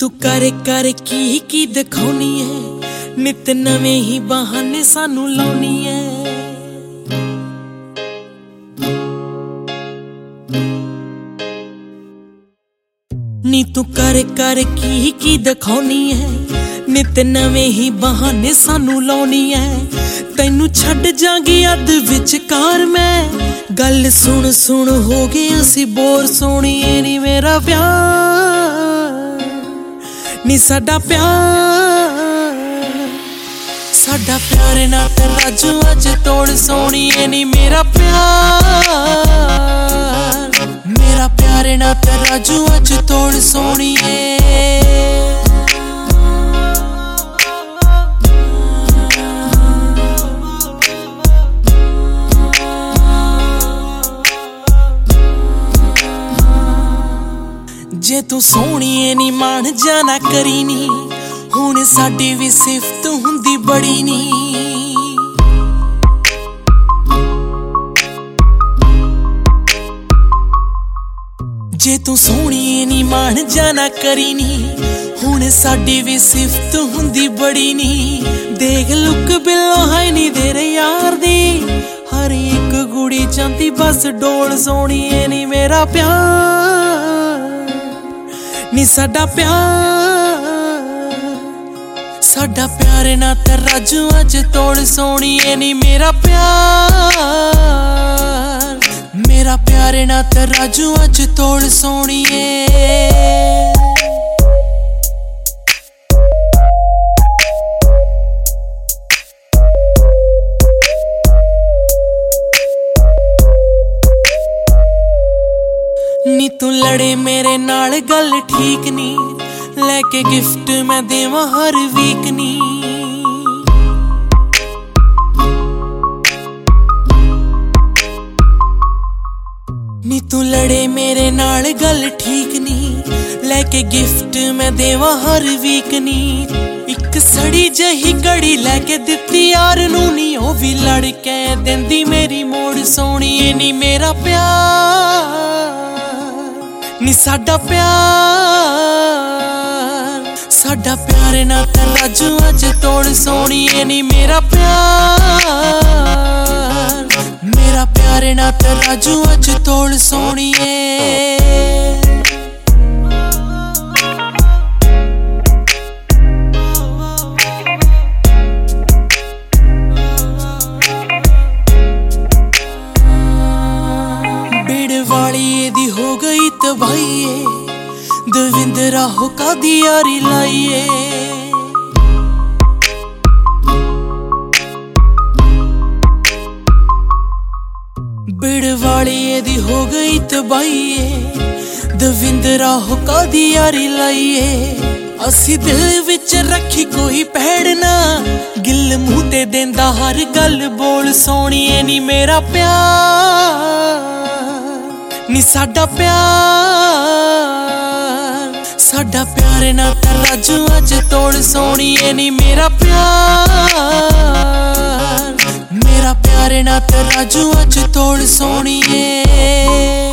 तू करे करे की दिखाउनी है, नित नवे ही बहाने सानू लाउनी है। नी तू करे करे की दिखाउनी है, नित नवे ही बहाने सानू लाउनी है। तैनू छड्ड जांगी अध विचकार मैं, गल सुन सुन हो गए असी बोर। सोणीए नी मेरा प्यार, नी साडा प्यार ना तराजू अज तोड़। सोणीए नी मेरा प्यार ना तराजू अज तोड़। सोणीए जे तू सोहणीए नी मान जाना करी नी, हुण साडी भी सिफत हुंदी बड़ी नी। जे तू सोहणीए नी मान जाना करी नी, हुण साडी भी सिफत हुंदी बड़ी नी। देख लुक बिलो है नी तेरे यार दी, हर एक गुड़ी चांदी बस डोल। सोहणीए नी मेरा प्यार, नी साडा प्यार ना तराजू अज तोड़। सोणीए नी मेरा प्यार ना तराजू अज तोड़। सोणीए नी तू लड़े मेरे नाल गल ठीक नी, लेके गिफ्ट मैं देवां हर वीक नी। नी तू लड़े मेरे नाल गल ठीक नी, लेके गिफ्ट मैं देवां हर वीक नी। एक सड़ी जही घड़ी लेके दित्ती यार नू नी, ओ भी लड़ के देंदी मेरी मोड़। सोणीए नी मेरा प्यार, नी साडा प्यार ना तराजू अज तोड़। सोणीए नी मेरा प्यार ना तराजू अज तोड़। सोणीए बेड़ वाली दी हो गई तबाही, दविंदरा हो कादी यारी लाइए। बेड़ वाली दी हो गई तबाही, दविंदरा हो कादी यारी लाइए। असी दिल विच रखी कोई पैड़ ना, गिल मुंह ते देंदा हर गल बोल। सोणीए नी मेरा प्यार, नी साडा प्यार ना तराजू अज तोड़। सोणीए नी मेरा प्यार ना तराजू अज तोड़। सोणीए